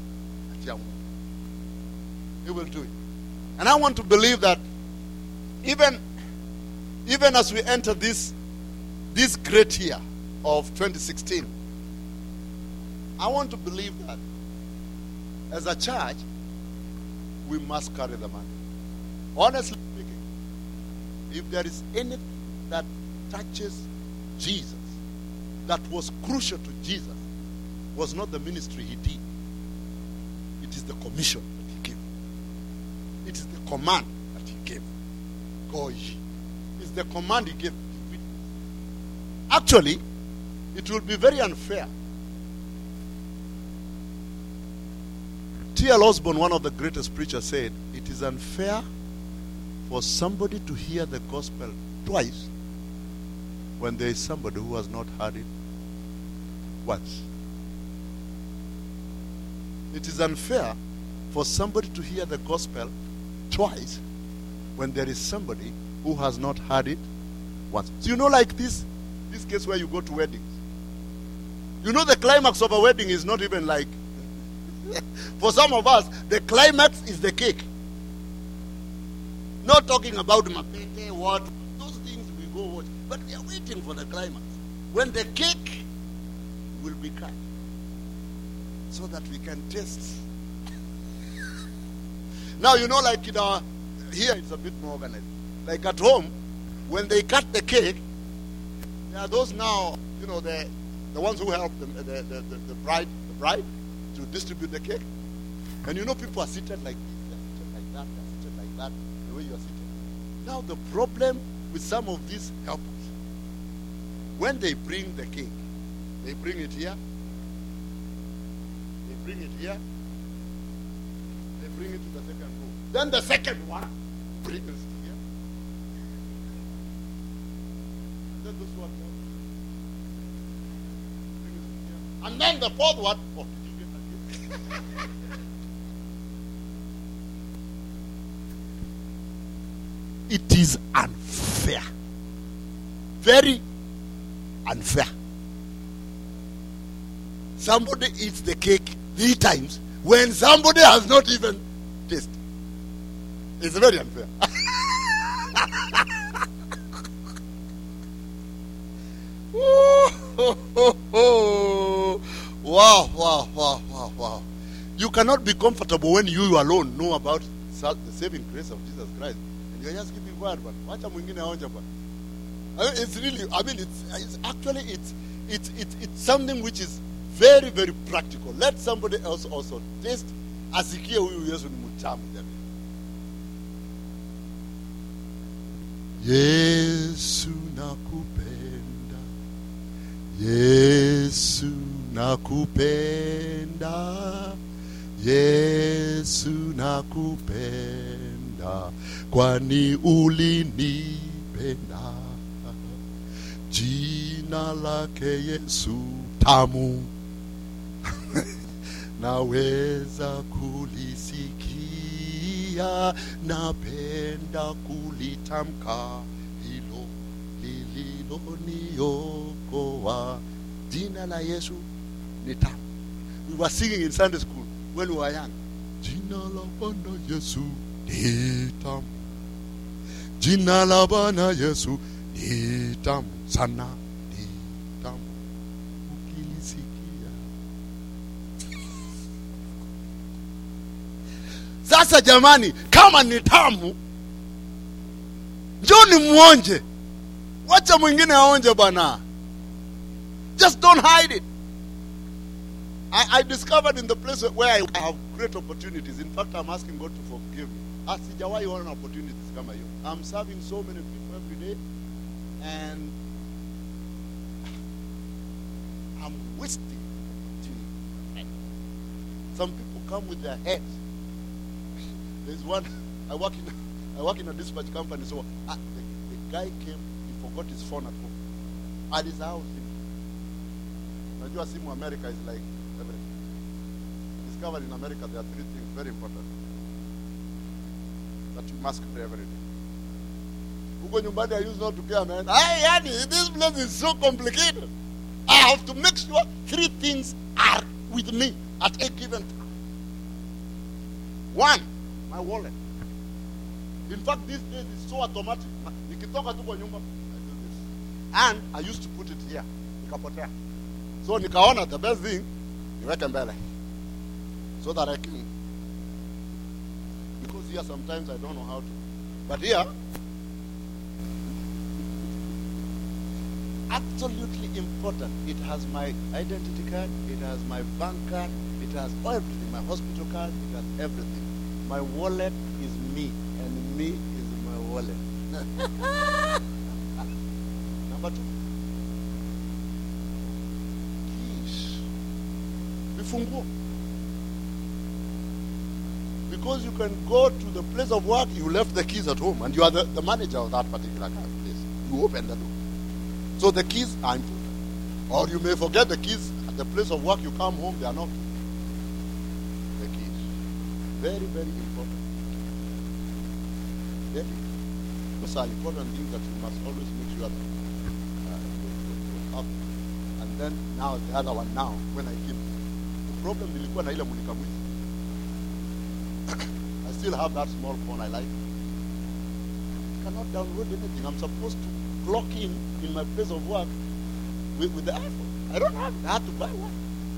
He will do it. And I want to believe that even as we enter this great year of 2016, I want to believe that as a church, we must carry the mantle. Honestly speaking, if there is anything that touches Jesus, that was crucial to Jesus, was not the ministry he did. It is the commission that he gave. It is the command that he gave. Go ye. It's the command he gave. Actually, it will be very unfair. T.L. Osborne, one of the greatest preachers, said, it is unfair for somebody to hear the gospel twice when there is somebody who has not heard it once. It is unfair for somebody to hear the gospel twice when there is somebody who has not heard it once. So like this case where you go to weddings. The climax of a wedding is not even like, for some of us, the climax is the cake. Not talking about mapete, what, those things we go watch. But we are waiting for the climax. When the cake will be cut. So that we can taste. Now, like here it's a bit more organized. Like at home, when they cut the cake, there are those now, the ones who help the bride to distribute the cake. And people are seated like this, they're seated like that, they're seated like that, the way you are seated. Now the problem with some of these helpers, when they bring the cake, they bring it here, they bring it here, they bring it to the second room. Then the second one brings it here. Then this one bring it here. And then the fourth one, oh, did you get that? It is unfair. Very unfair. Somebody eats the cake 3 times when somebody has not even tasted. It's very unfair. Wow. You cannot be comfortable when you alone know about the saving grace of Jesus Christ. And you're just keeping quiet. But it's really, it's something which is very, very practical. Let somebody else also taste. Asikie huyu Yesu ni mtamu jamani. Yesu nakupenda. Yesu nakupenda. Yesu nakupenda. Kwani ulinipenda. Jina lake Yesu tamu. Naweza kulisikia, napenda kulitamka, hilo lililoniokoa. Jina la Yesu ni tamu. We were singing in Sunday school when we were young. Jina la Bwana Yesu ni tamu. Jina la Bwana Yesu ni tamu sana, ni tamu ukilisikia. Sasa jamani, kama ni tamu, njoni muonje. Wacha mwingine aonje bana. Just don't hide it. I discovered in the place where I have great opportunities. In fact, I'm asking God to forgive me. Sijawahi ona opportunities kama hiyo. I'm serving so many people every day, and I'm wasting opportunity. Some people come with their heads. There's one, I work in a dispatch company, so the guy came, he forgot his phone at home. At his house. Najua simu America is like everything. Discovered in America there are 3 things very important that you must carry every day. Huko nyumbani I used not to care, man. This place is so complicated. I have to make sure 3 things are with me at a given time. 1, my wallet. In fact, these days it's so automatic. Nikitoka tu kwa nyumba, I do this. And I used to put it here. Nikapotea. So nikaona the best thing, niweke mbele. So that I can. Because here sometimes I don't know how to. But here, absolutely important. It has my identity card, it has my bank card, it has everything. My hospital card, it has everything. My wallet is me, and me is my wallet. Number 2. Keys. Vifunguo. Because you can go to the place of work, you left the keys at home, and you are the manager of that particular kind of place. You open the door. So the keys are important. Or you may forget the keys at the place of work, you come home, they are not. The keys. Very, very important. Very. Those are important things that you must always make sure that you have. And then now the other one now, when I keep the problem nilikuwa na ile mulika mwizi. I still have that small phone I like. I cannot download anything. I'm supposed to clock in my place of work with the iPhone. I don't have it. I have to buy one.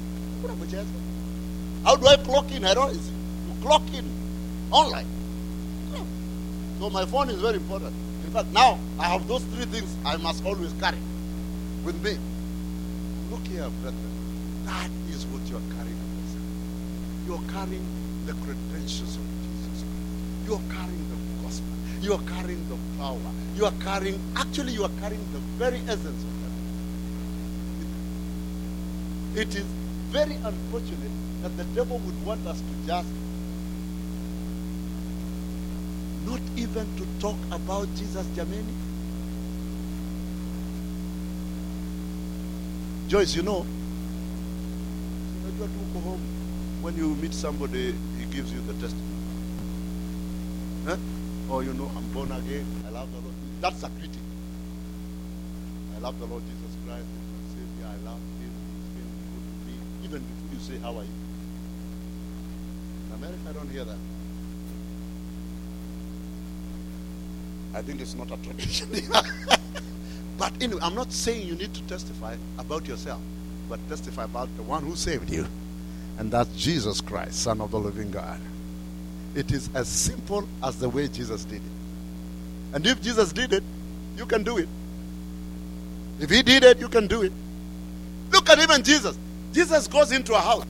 How do I clock in? I don't. You clock in online. So my phone is very important. In fact, now I have those three things I must always carry with me. Look here, brethren. That is what you are carrying. You are carrying the credentials of Jesus. You are carrying the gospel. You are carrying the power. You are carrying the very essence of that. It is very unfortunate that the devil would want us to just not even to talk about Jesus, Jameni. Joyce, you know to go home. When you meet somebody, he gives you the testimony. Huh? Or I'm born again. I love the Lord. That's a critic. I love the Lord Jesus Christ. He's my Savior. I love Him. He's been good to me. Even before you say, how are you? In America, I don't hear that. I think it's not a tradition. But anyway, I'm not saying you need to testify about yourself, but testify about the one who saved you. And that's Jesus Christ, Son of the living God. It is as simple as the way Jesus did it. And if Jesus did it, you can do it. If He did it, you can do it. Look at even Jesus. Jesus goes into a house.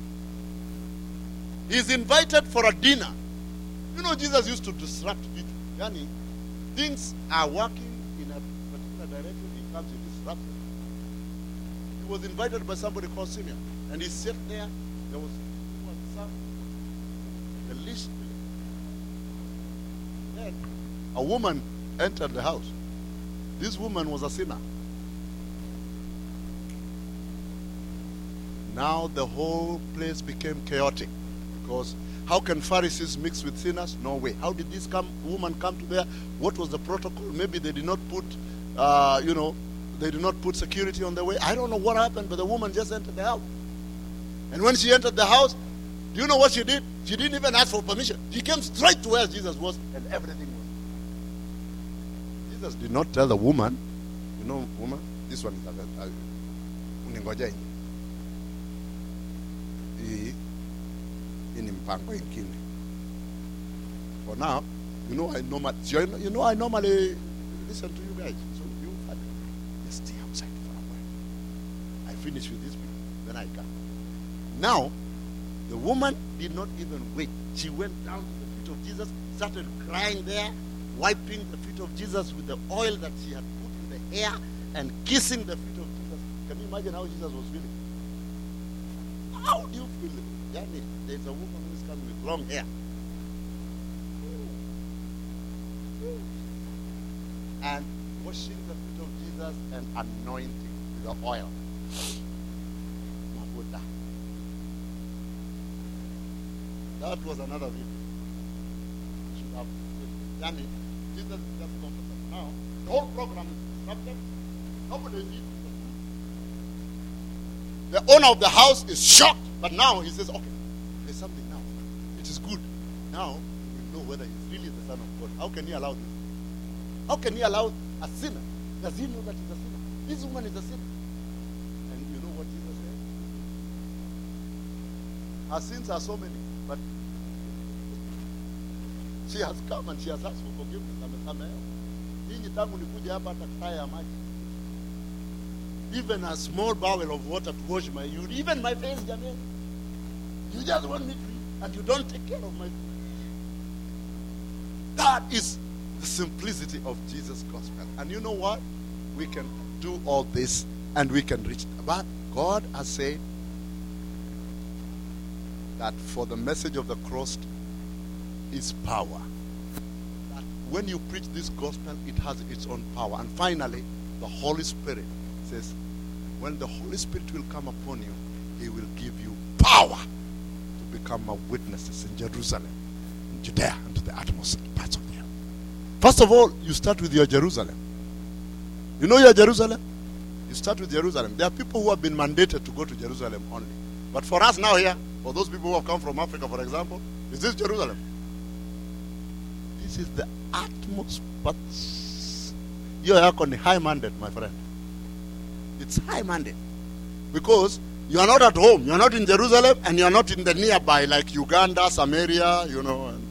He's invited for a dinner. Jesus used to disrupt people. Yani, things are working in a particular direction, He comes to disrupt them. He was invited by somebody called Simeon. And he sat there. There was some, the least. Then a woman entered the house. This woman was a sinner. Now the whole place became chaotic. Because how can Pharisees mix with sinners? No way. How did this woman come to there? What was the protocol? Maybe they did not put, they did not put security on the way. I don't know what happened, but the woman just entered the house. And when she entered the house, do you know what she did? She didn't even ask for permission. She came straight to where Jesus was, and everything was. Jesus did not tell the woman, woman, this one is uningoja hii ni mpango ingine. For now, I normally listen to you guys. So you just stay outside for a while. I finish with this people, then I come. Now, the woman did not even wait. She went down to the feet of Jesus, started crying there, wiping the feet of Jesus with the oil that she had put in the hair, and kissing the feet of Jesus. Can you imagine how Jesus was feeling? How do you feel? Yani, there's a woman who is coming with long hair. And washing the feet of Jesus and anointing with the oil. That was another video. Should have done it. Jesus is just comfortable. Now, the whole program is disrupted. Nobody needs the owner of the house is shocked, but now he says, okay, there's something now. It is good. Now, we know whether he's really the Son of God. How can he allow this? How can he allow a sinner? Does he know that he's a sinner? This woman is a sinner. And you know what Jesus said? Her sins are so many, but she has come and she has asked for forgiveness. Even a small barrel of water to wash my urine, even my face, Jamel. You just want me to eat, and you don't take care of my food. That is the simplicity of Jesus' gospel. And you know what? We can do all this and we can reach. But God has said that for the message of the cross is power. That when you preach this gospel, it has its own power. And finally, the Holy Spirit says, when the Holy Spirit will come upon you, He will give you power to become my witnesses in Jerusalem, in Judea, and to the utmost parts of the earth. First of all, you start with your Jerusalem. You know your Jerusalem? You start with Jerusalem. There are people who have been mandated to go to Jerusalem only. But for us now here, for those people who have come from Africa, for example, is this Jerusalem? This is the utmost, but you are on the high mandate, my friend. It's high mandate. Because you are not at home. You are not in Jerusalem, and you are not in the nearby, like Uganda, Samaria, and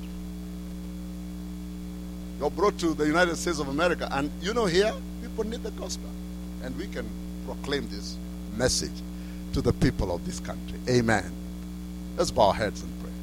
you're brought to the United States of America. And here, people need the gospel. And we can proclaim this message to the people of this country. Amen. Let's bow our heads and pray.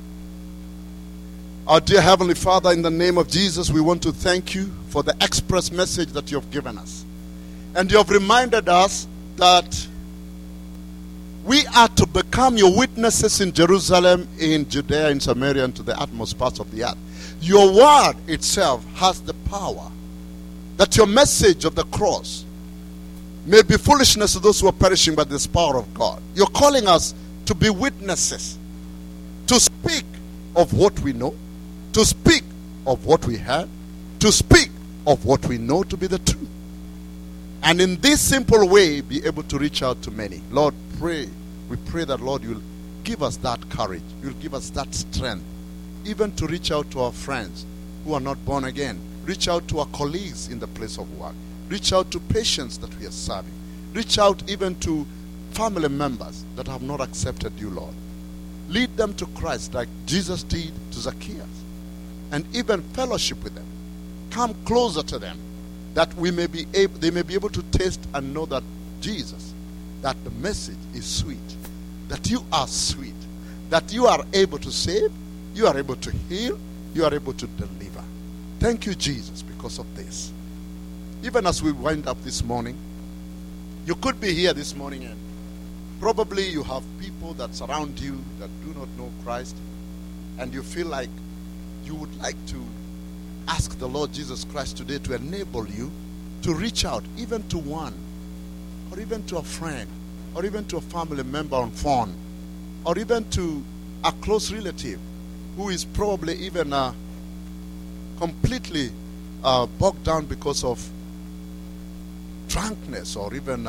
Our dear Heavenly Father, in the name of Jesus, we want to thank you for the express message that you have given us. And you have reminded us that we are to become your witnesses in Jerusalem, in Judea, in Samaria, and to the utmost parts of the earth. Your word itself has the power that your message of the cross may be foolishness to those who are perishing by this power of God. You're calling us to be witnesses, to speak of what we know, to speak of what we heard, to speak of what we know to be the truth. And in this simple way, be able to reach out to many. Lord, we pray that, Lord, you'll give us that courage. You'll give us that strength, even to reach out to our friends who are not born again. Reach out to our colleagues in the place of work. Reach out to patients that we are serving. Reach out even to family members that have not accepted you, Lord. Lead them to Christ like Jesus did to Zacchaeus. And even fellowship with them. Come closer to them, that they may be able to taste and know that Jesus, that the message is sweet, that you are sweet, that you are able to save, you are able to heal, you are able to deliver. Thank you, Jesus, because of this. Even as we wind up this morning, you could be here this morning and probably you have people that surround you that do not know Christ, and you feel like you would like to ask the Lord Jesus Christ today to enable you to reach out even to one, or even to a friend, or even to a family member on phone, or even to a close relative who is probably even completely bogged down because of drunkenness, or even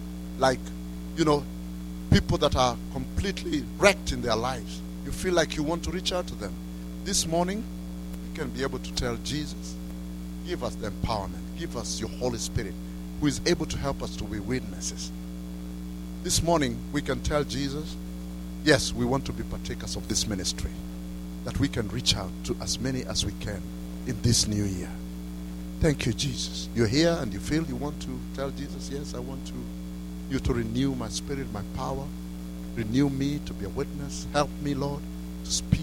people that are completely wrecked in their lives. You feel like you want to reach out to them. This morning, you can be able to tell Jesus, give us the empowerment, give us your Holy Spirit, who is able to help us to be witnesses. This morning, we can tell Jesus, yes, we want to be partakers of this ministry, that we can reach out to as many as we can in this new year. Thank you, Jesus. You're here and you feel you want to tell Jesus, yes, I want you to renew my spirit, my power, renew me to be a witness. Help me, Lord, to speak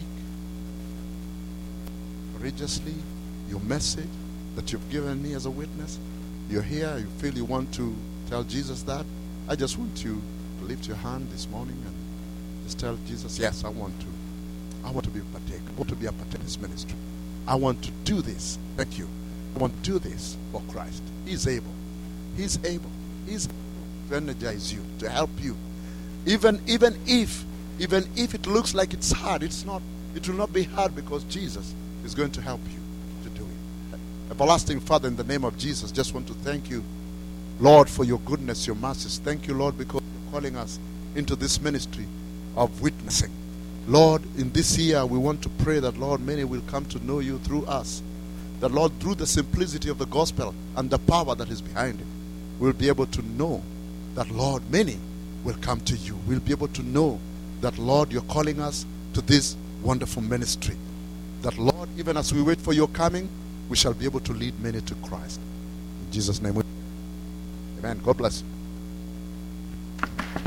courageously your message that you've given me as a witness. You're here, you feel you want to tell Jesus that. I just want you to lift your hand this morning and just tell Jesus, yes, I want to be a partaker. I want to be a partaker in this ministry. I want to do this. Thank you. I want to do this for Christ. He's able. He's able. He's able to energize you, to help you. Even if it looks like it's hard, it will not be hard, because Jesus is going to help you to do it. Everlasting Father, in the name of Jesus, just want to thank you, Lord, for your goodness, your mercies. Thank you, Lord, because you're calling us into this ministry of witnessing. Lord, in this year, we want to pray that, Lord, many will come to know you through us. That, Lord, through the simplicity of the gospel and the power that is behind it, we'll be able to know that, Lord, many will come to you. We'll be able to know that, Lord, you're calling us to this wonderful ministry. That, Lord, even as we wait for your coming, we shall be able to lead many to Christ. In Jesus' name, amen. God bless you.